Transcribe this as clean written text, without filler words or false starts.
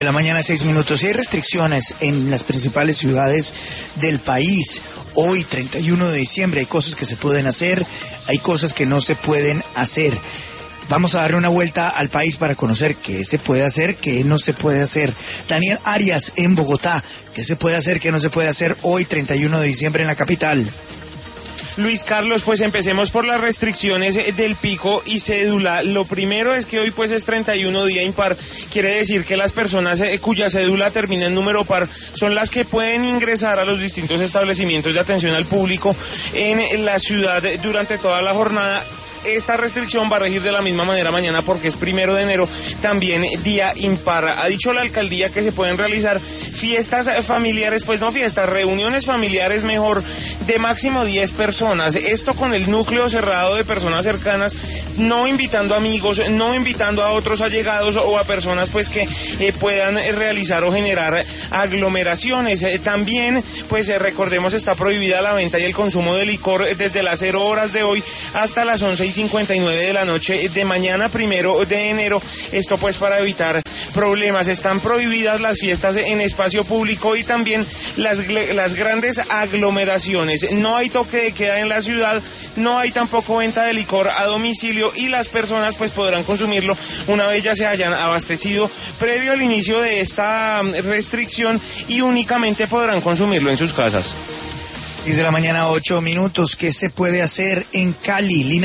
La mañana 6 minutos. Y hay restricciones en las principales ciudades del país. Hoy, 31 de diciembre, hay cosas que se pueden hacer, hay cosas que no se pueden hacer. Vamos a darle una vuelta al país para conocer qué se puede hacer, qué no se puede hacer. Daniel Arias, en Bogotá, ¿qué se puede hacer, qué no se puede hacer hoy, 31 de diciembre, en la capital? Luis Carlos, pues empecemos por las restricciones del pico y cédula. Lo primero es que hoy pues es 31 día impar, quiere decir que las personas cuya cédula termina en número par son las que pueden ingresar a los distintos establecimientos de atención al público en la ciudad durante toda la jornada. Esta restricción va a regir de la misma manera mañana porque es 1 de enero, también día impar. Ha dicho la alcaldía que se pueden realizar fiestas familiares, pues no fiestas, reuniones familiares mejor, de máximo 10 personas. Esto con el núcleo cerrado de personas cercanas, no invitando amigos, no invitando a otros allegados o a personas pues que puedan realizar o generar aglomeraciones. También, pues recordemos, está prohibida la venta y el consumo de licor desde las 0 horas de hoy hasta las 11:59 de la noche de mañana, 1 de enero. Esto pues para evitar problemas. Están prohibidas las fiestas en espacio público y también las grandes aglomeraciones. No hay toque de queda en la ciudad, no hay tampoco venta de licor a domicilio y las personas pues podrán consumirlo una vez ya se hayan abastecido previo al inicio de esta restricción y únicamente podrán consumirlo en sus casas. 6 de la mañana, 8 minutos. ¿Qué se puede hacer en Cali?